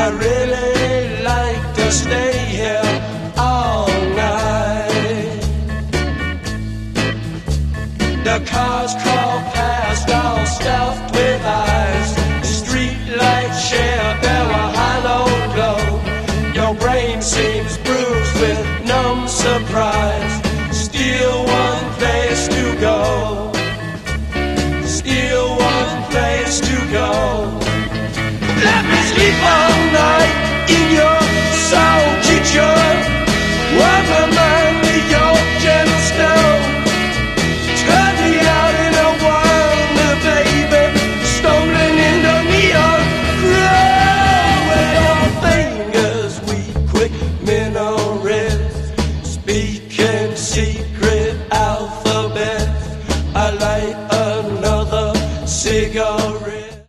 really like to stay here all night. The cars crawl past, all stuffed with eyes. Street lights share their hollow glow. Your brain seems bruised with numb surprise. Still one place to go. Still one place to go. Let me